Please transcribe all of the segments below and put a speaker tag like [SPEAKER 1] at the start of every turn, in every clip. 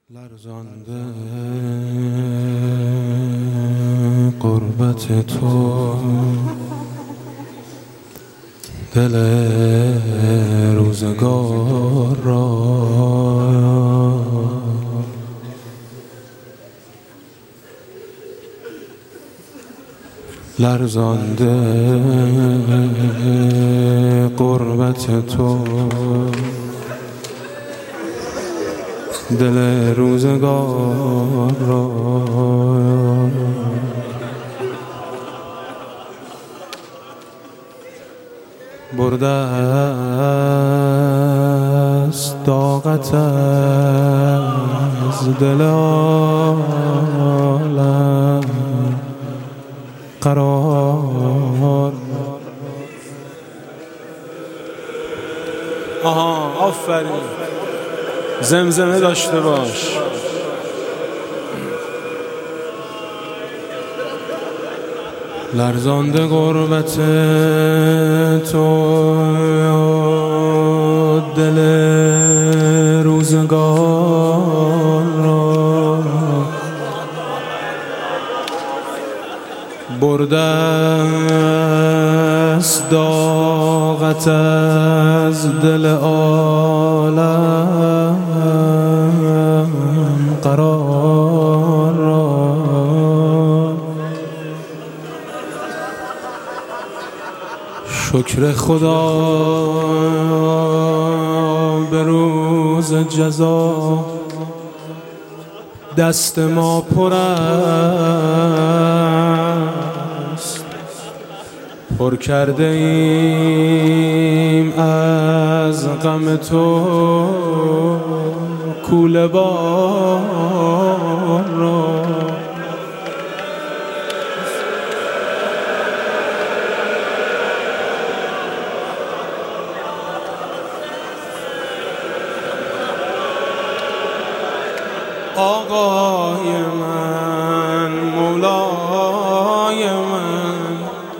[SPEAKER 1] لرزانده قربت تو دل روزگار را لرزانده قربت تو دل روزگار را برده است طاقت از دل عالم قرار. آها آفرین، زمزمه داشته باش. لرزانده غربت تو دل روزگار را برده است طاقت از دل عالم قرار را. شکر خدا به روز جزا دست ما پر است، پر کرده ایم از غم تو کوله بار را. آقای من، مولای من،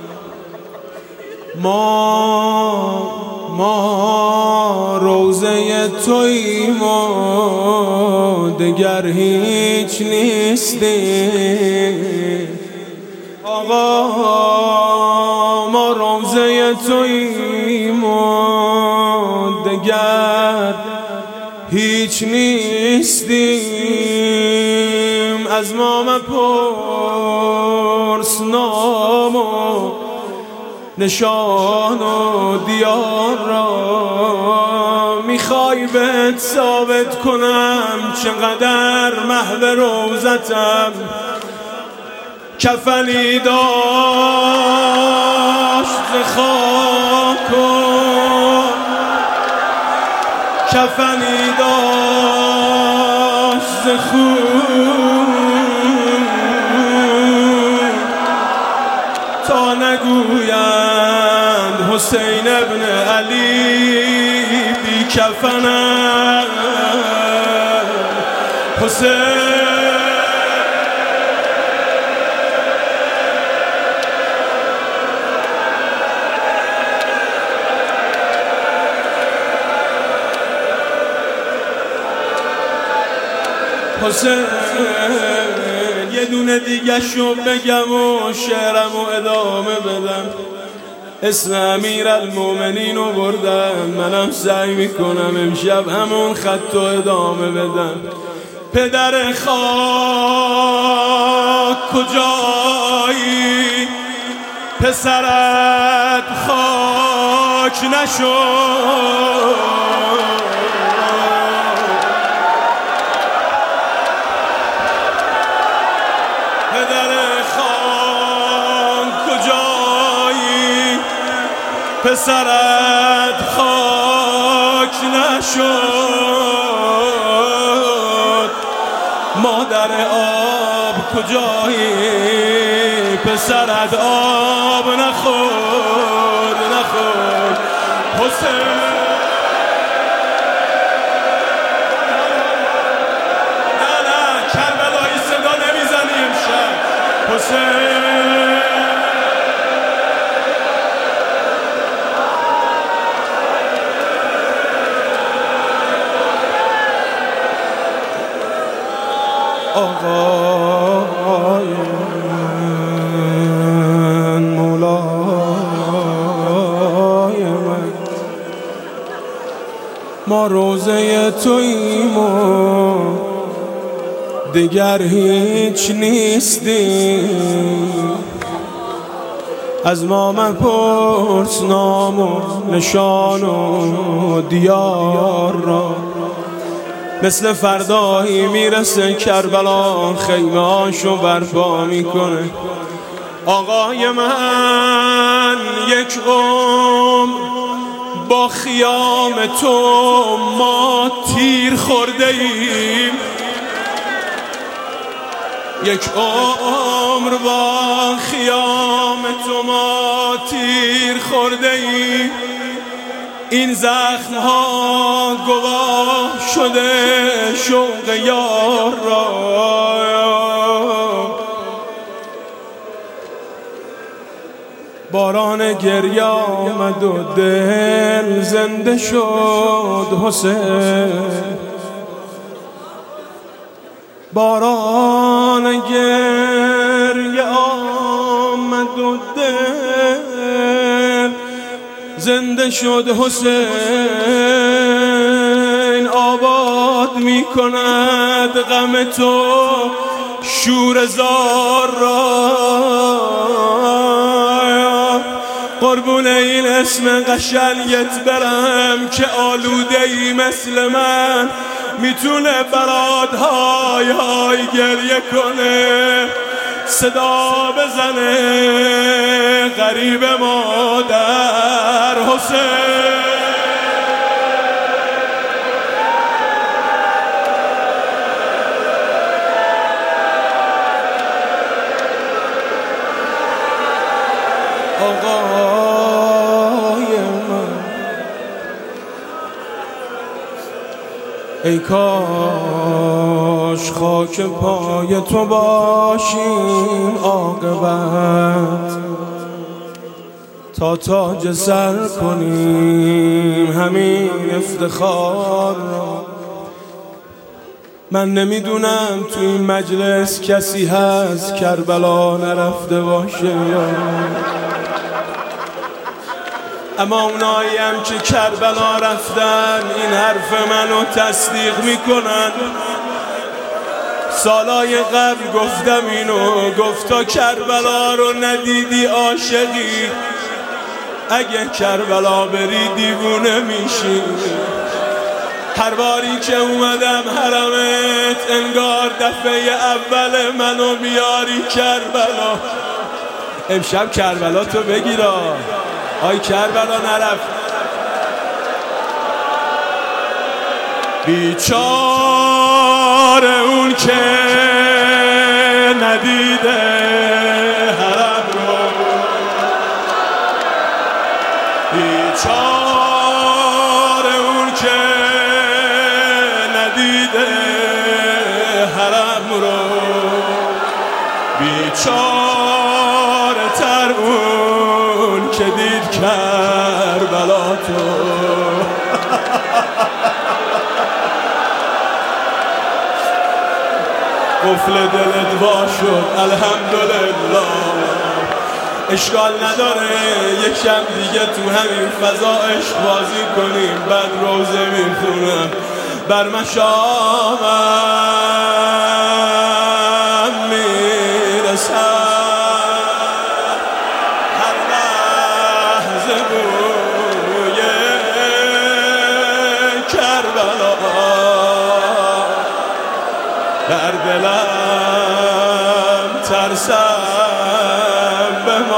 [SPEAKER 1] ما روضه توییم و دگر هیچ نیستیم. آقا ما روضه توییم و دگر هیچ نیستیم. از ما مپرس نام و نشان و دیار را. میخوای بهت ثابت کنم چقدر محو روزتم. کفنی داشت ز خاک و کفنی داشت ز خون تا نگویند حسین ابن علی بی کفن حسین. حسین یه دونه دیگه شو بگم و شعرمو ادامه بدم. اسم امیرالمومنین رو بردم، منم سعی میکنم امشب همون خط رو ادامه بدم. پدر خاک کجایی پسرت خاک نشد. پسرت خاک نشد. مادر آب کجایی پسرت آب نخورد حسین. نه کربلایی صدا نمیزنی امشب حسین. آقای من، مولای من، ما روزه توییم و دیگر هیچ نیستیم. از ما مپرس نام و نشان و دیار را، مثل فردایی میرسه کربلا خیمه هاشو برپا میکنه. آقای من، یک عمر با خیام تو ما تیر خورده ایم، یک عمر با خیام تو ما تیر خورده ایم. این زخم ها گواه شده شوق یار را. باران گریه آمد و دل زنده شد حسین، باران گریه آمد و دل زنده شد حسین. آباد می کند غم تو شور زار را. قربون این اسم قشنگت برم که آلوده ای مثل من میتونه برات های های گریه کنه، صدا بزنه غریب مادر حسین. آقای من، ای کاش خاک پای تو باشیم عاقبت، تا تاج سر کنیم همین افتخار را. من نمیدونم تو این مجلس کسی هست کربلا نرفته باشه یا، اما اوناییم که کربلا رفتن این حرف منو تصدیق میکنن. سالای قبل گفتم اینو، گفتا کربلا رو ندیدی عاشقی، اگه کربلا بری دیوونه میشی. هر باری که اومدم حرمت انگار دفعه اول منو میاری کربلا. امشب کربلا تو بگیرا، آی کربلا نرفت. بیچاره اون که ندیده حرم رو، بیچاره اون که ندیده حرم رو، بیچاره تر اون که دید کربلا تو. قفل دلت وا شد الحمدلله، اشکال نداره یک شب دیگه تو همین فضا عشق بازی کنیم. بعد روزه میخونم بر مشامم میرسم، هر لحظه بوی کربلا در دلم ترسم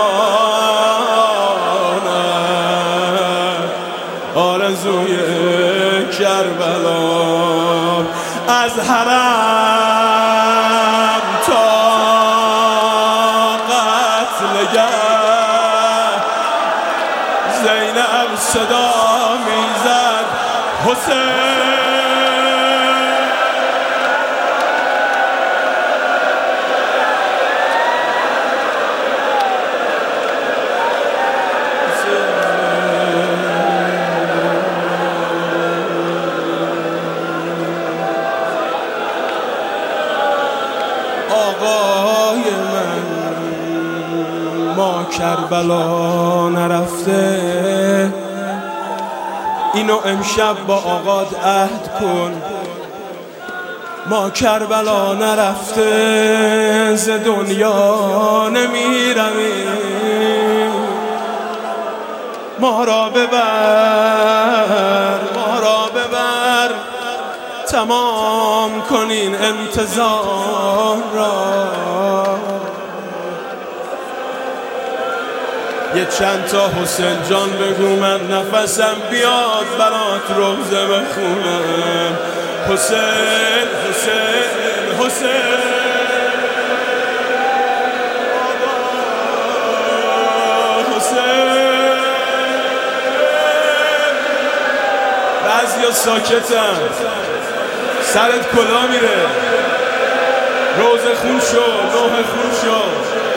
[SPEAKER 1] بماند. آرزوی کربلا از حرم تا قتلگاه، زینب صدا میزد حسین. آقای من ما کربلا نرفته، اینو امشب با آقاد عهد کن. ما کربلا نرفته ز دنیا نمیرمیم، ما را ببر تمام کنین انتظار را. یه چند تا حسین جان بگو من نفسم بیاد برات روزه بخونم. حسین حسین حسین بعضیا ساکتن، سرت کلا میره، روزه خون شد، نوح خون شد.